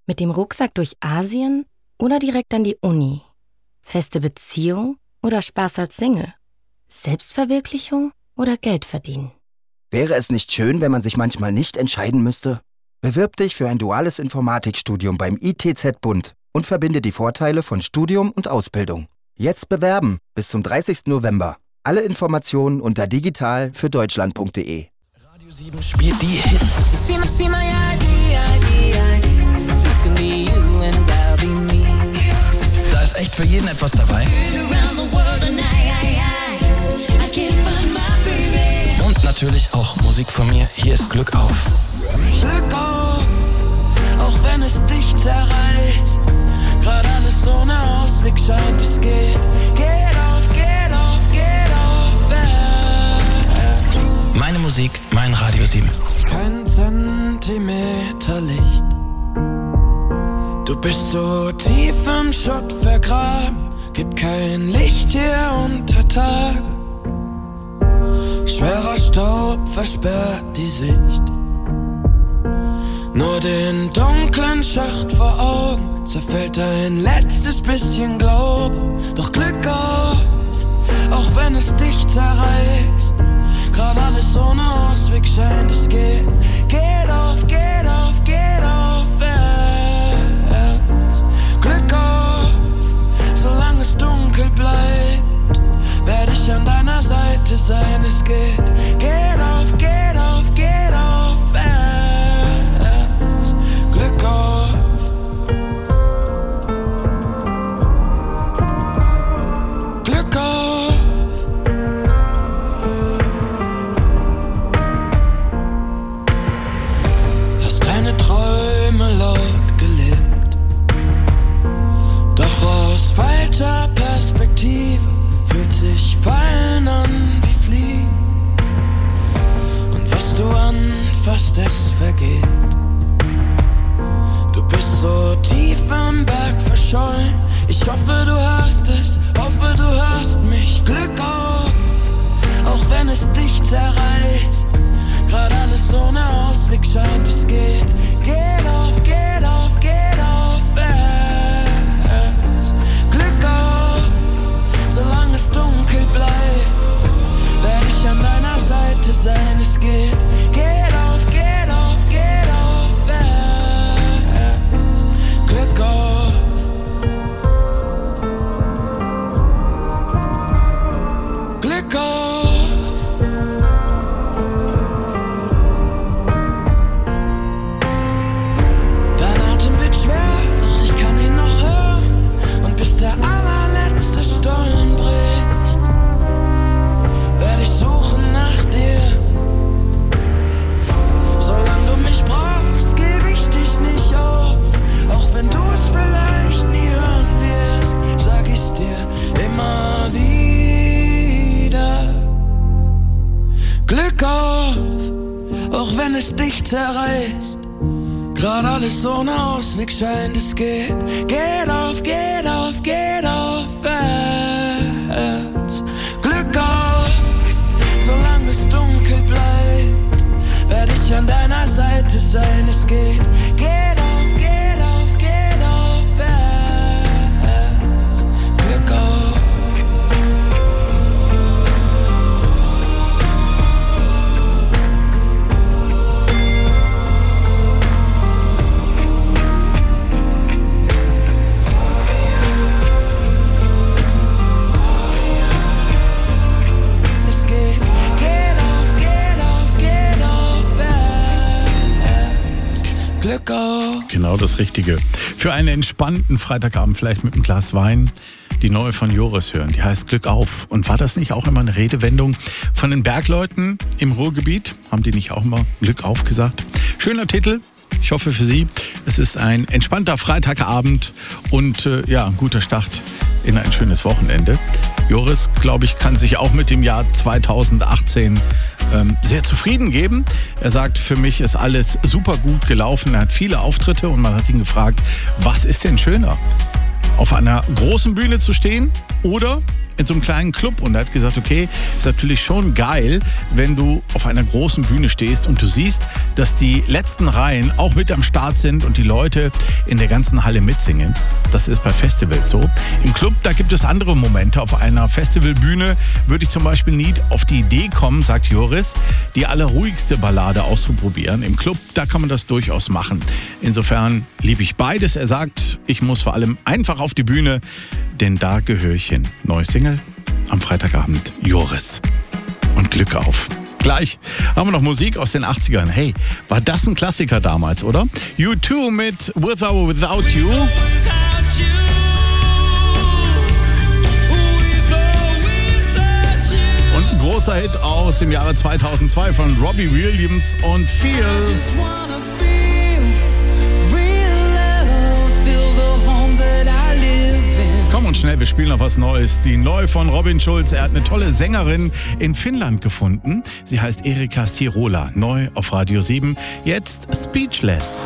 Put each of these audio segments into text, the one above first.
Mit dem Rucksack durch Asien oder direkt an die Uni? Feste Beziehung oder Spaß als Single? Selbstverwirklichung oder Geld verdienen? Wäre es nicht schön, wenn man sich manchmal nicht entscheiden müsste? Bewirb dich für ein duales Informatikstudium beim ITZ Bund und verbinde die Vorteile von Studium und Ausbildung. Jetzt bewerben bis zum 30. November. Alle Informationen unter digital-für-deutschland.de. Radio 7 spielt die Hits. Da ist echt für jeden etwas dabei. Und natürlich auch Musik von mir. Hier ist Glück auf. Glück auf, auch wenn es dich zerreißt. Gerade alles ohne Ausweg scheint, es geht. Geht auf, geht auf, geht aufwärts. Meine Musik, mein Radio 7. Kein Zentimeter Licht. Du bist so tief im Schutt vergraben. Gibt kein Licht hier unter Tage. Schwerer Staub versperrt die Sicht. Nur den dunklen Schacht vor Augen zerfällt ein letztes bisschen Glaube. Doch Glück auf, auch wenn es dich zerreißt. Gerade alles ohne Ausweg scheint, es geht. Geht auf, geht auf, geht aufwärts. Glück auf, solange es dunkel bleibt, werde ich an deiner Seite sein, es geht. Geht auf, geht auf, geht aufwärts. Glück auf. Glück auf. Hast deine Träume laut gelebt, doch aus falscher Perspektive fühlt sich Fallen an wie Fliegen. Und was du anfasst, es vergeht. Du bist so tief am Berg verschollen. Ich hoffe, du hörst es, hoffe, du hörst mich. Glück auf, auch wenn es dich zerreißt. Gerade alles ohne Ausweg scheint, es geht. Geht auf, geht auf, geht aufwärts. Glück auf, solange es dunkel bleibt, werde ich an deiner Seite sein, es geht. Geht auf, geht auf, geht aufwärts. Glück auf. Glück auf. Dein Atem wird schwer, doch ich kann ihn noch hören. Und bis der allerletzte Stollen bricht, werde ich suchen nach dir. Solange du mich brauchst, gebe ich dich nicht auf. Auch wenn du es vielleicht nie hören wirst, sag ich's dir immer wieder. Glück auf, auch wenn es dich zerreißt. Gerade alles ohne Ausweg scheint, es geht. Geht auf, geht auf, geht aufwärts. Glück auf, solange es dunkel bleibt, werde ich an deiner Seite sein, es geht. Geht auf, geht auf, geht aufwärts. Glück auf. Es geht. Geht auf, geht auf, geht aufwärts. Glück auf. Genau das Richtige. Für einen entspannten Freitagabend, vielleicht mit einem Glas Wein, die neue von Joris hören. Die heißt Glück auf. Und war das nicht auch immer eine Redewendung von den Bergleuten im Ruhrgebiet? Haben die nicht auch immer Glück auf gesagt? Schöner Titel. Ich hoffe für Sie, es ist ein entspannter Freitagabend und ein guter Start in ein schönes Wochenende. Joris, glaube ich, kann sich auch mit dem Jahr 2018 sehr zufrieden geben. Er sagt, für mich ist alles super gut gelaufen. Er hat viele Auftritte und man hat ihn gefragt, was ist denn schöner? Auf einer großen Bühne zu stehen oder in so einem kleinen Club und er hat gesagt, okay, ist natürlich schon geil, wenn du auf einer großen Bühne stehst und du siehst, dass die letzten Reihen auch mit am Start sind und die Leute in der ganzen Halle mitsingen. Das ist bei Festivals so. Im Club, da gibt es andere Momente. Auf einer Festivalbühne würde ich zum Beispiel nie auf die Idee kommen, sagt Joris, die allerruhigste Ballade auszuprobieren. Im Club, da kann man das durchaus machen. Insofern liebe ich beides. Er sagt, ich muss vor allem einfach auf die Bühne, denn da gehöre ich hin. Neue Single am Freitagabend, Joris. Und Glück auf. Gleich haben wir noch Musik aus den 80ern. Hey, war das ein Klassiker damals, oder? U2 mit With or Without You. Und ein großer Hit aus dem Jahre 2002 von Robbie Williams und Feel. Komm und schnell, wir spielen noch was Neues. Die Neu von Robin Schulz. Er hat eine tolle Sängerin in Finnland gefunden. Sie heißt Erika Sirola. Neu auf Radio 7. Jetzt Speechless.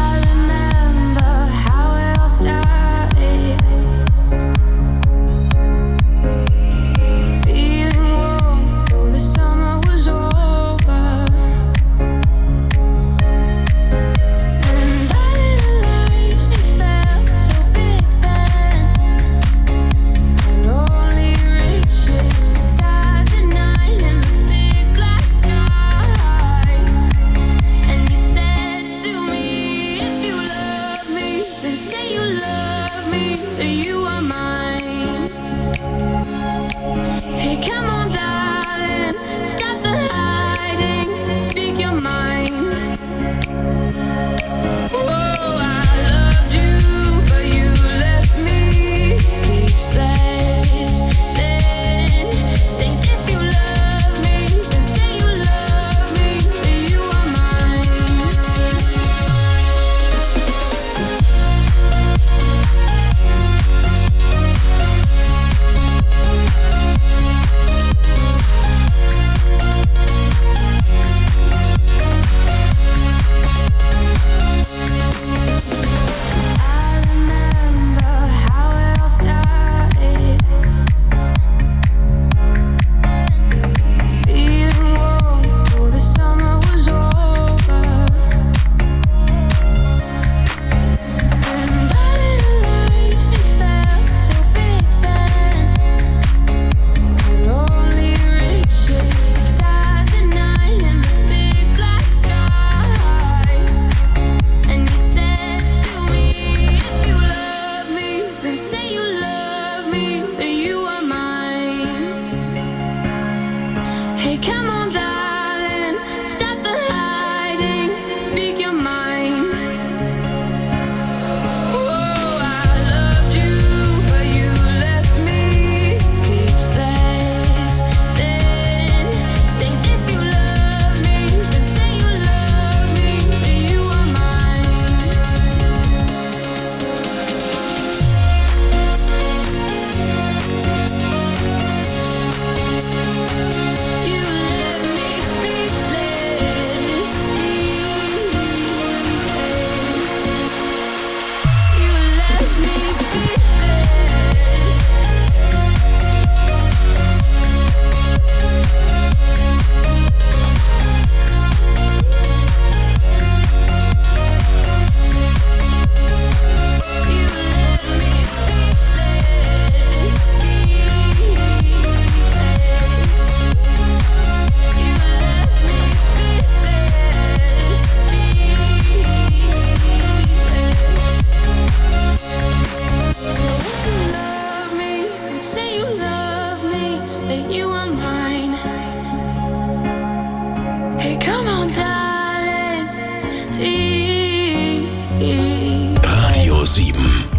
Radio 7.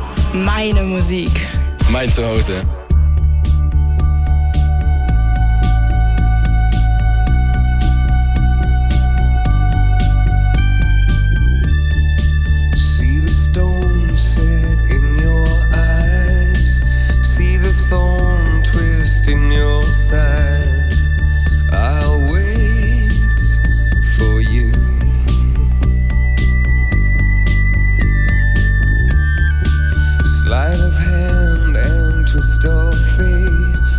Meine Musik. Mein Zuhause. See the stone set in your eyes. See the thorn twist in your side. I'll wait for you. Sleight of hand and twist of fate.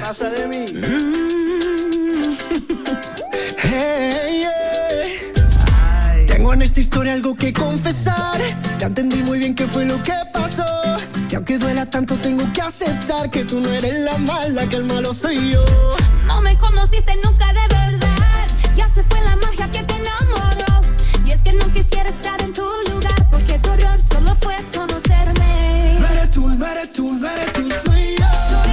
pasa de mí? Hey, yeah. Tengo en esta historia algo que confesar. Ya entendí muy bien qué fue lo que pasó. Y aunque duela tanto tengo que aceptar que tú no eres la mala, que el malo soy yo. No me conociste nunca de verdad. Ya se fue la magia que te enamoró. Y es que no quisiera estar en tu lugar, porque tu error solo fue conocerme. No eres tú, no eres tú, no eres tú, soy yo.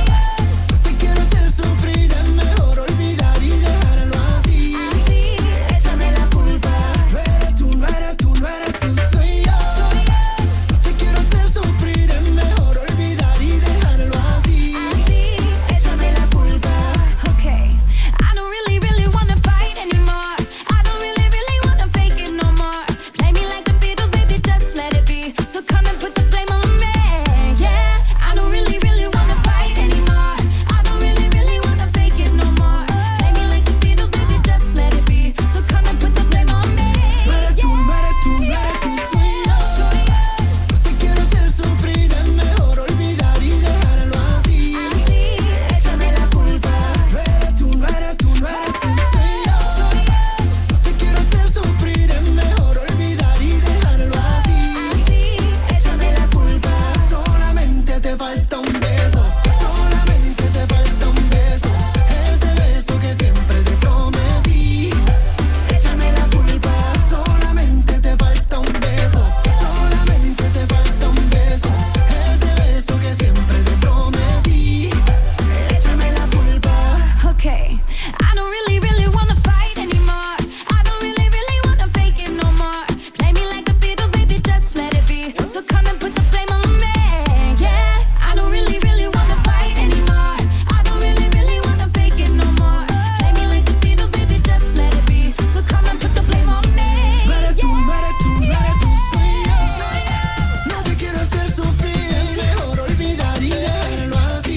No te quiero hacer sufrir, es mejor olvidar y dejarlo así. Así, échame la culpa. No eres tú, no eres tú, no eres tú, soy yo. No te quiero hacer sufrir, es mejor olvidar y dejarlo así. Así, échame la culpa. okay. I don't really, really wanna fight anymore. I don't really, really wanna fake it no more. Play me like the Beatles, baby, just let it be. So come and put the flame on me, yeah. I don't really, really wanna fight anymore. I don't really, really wanna fake it no more. Play me like the Beatles, baby, just let it be. So come and put the flame on me, No eres tú, no eres tú, no eres tú, soy yo. No te quiero hacer sufrir, es mejor olvidar y dejarlo así. Así, Échame la culpa. No eres tú, no eres tú, no eres tú, soy yo. No te quiero hacer sufrir, es mejor olvidar y dejarlo así. así, Échame la culpa. Solamente te falta un beso. Solamente te falta un beso. Ese beso que siempre te prometí. Échame la culpa. Solamente te falta un beso. Solamente te falta un beso. Ese beso que siempre te prometí. Échame la culpa. okay. I don't really, really wanna fight anymore. I don't really, really wanna fake it no more. Play me like the Beatles, baby, just let it be. So come and put the flame on me, yeah. I don't really, really wanna fight anymore. I don't really, really wanna fake it no more. Play me like the Beatles, baby, just let it be. So come and put the flame on me, No eres tú, no eres tú, no eres tú, soy yo. soy yo. No te quiero hacer sufrir, es mejor olvidar y dejarlo así.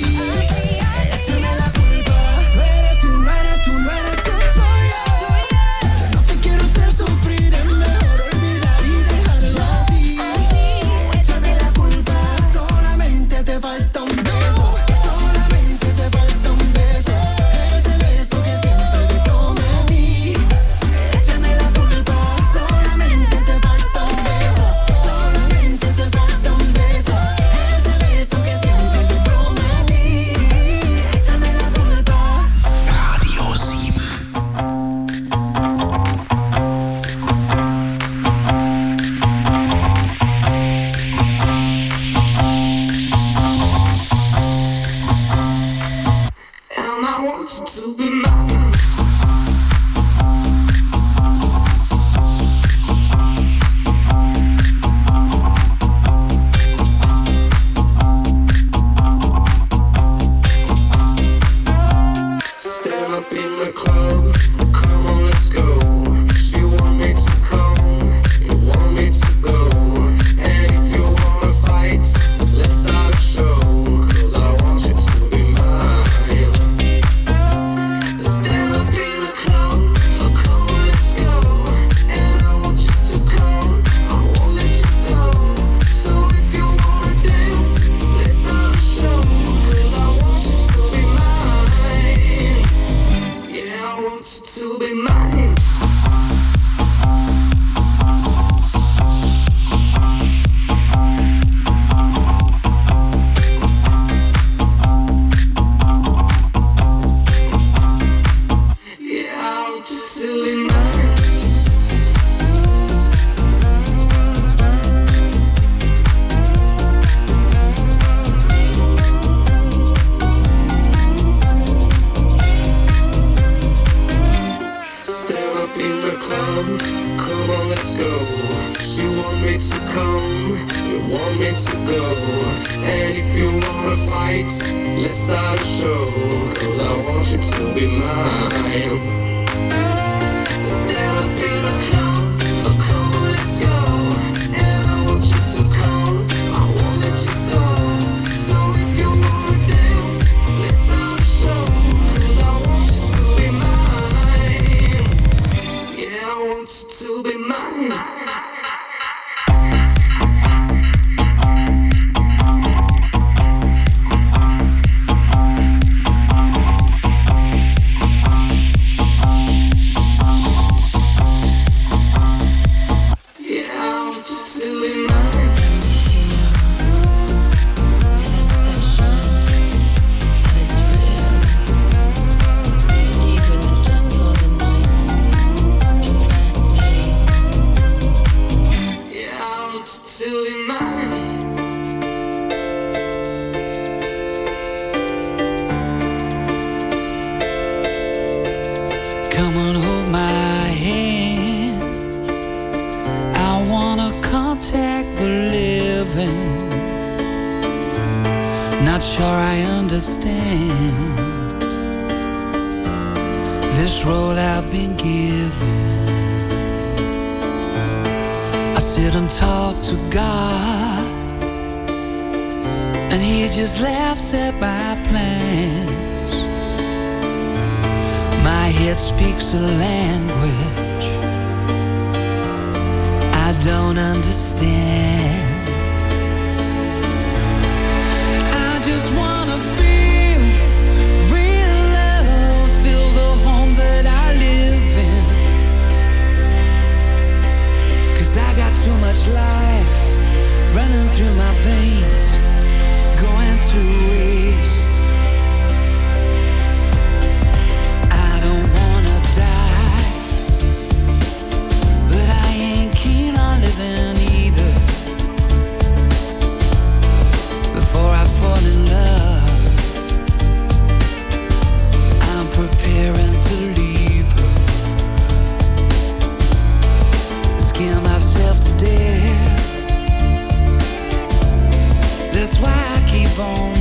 Échame la culpa. No eres tú, no eres tú, no eres tú, soy yo. No te quiero hacer sufrir, es mejor olvidar y dejarlo así. Échame la culpa. Solamente te falta un beso. Solamente te falta un beso. Ese beso que siempre te prometí. Échame la culpa. Solamente te falta un beso. Solamente te falta un beso. Ese beso que siempre te prometí. Échame la culpa. Radio 7. And I want you to be mine. Stand up in the club, come on, let's go. She want me to come, you want me to go. And if you wanna fight, let's start a show. 'Cause I want you to be mine. Stand up in the club, come on, let's go. And I want you to come, I won't let you go. So if you wanna dance, let's start a show. 'Cause I want you to be mine. Yeah, I want you to be mine. Yeah, I want you to be mine. Stand up in the club, come on, let's go. She want me to come, you want me to go. And if you wanna fight, let's start a show. 'Cause I want you to be mine. Stand up in the club, come on, let's go. And I want you to come, I won't let you go. So if you wanna dance, let's start a show. 'Cause I want you to be mine. Yeah, I want you to be mine. not sure I understand this role I've been given. I sit and talk to God, and He just laughs at my plans. My head speaks a language I don't understand. I just wanna feel real love, feel the home that I live in. 'Cause I got too much life running through my veins, going to waste. I don't wanna die, but I ain't keen on living either. Before I fall in love, I'm preparing to leave her. Scare myself to death. That's why I keep on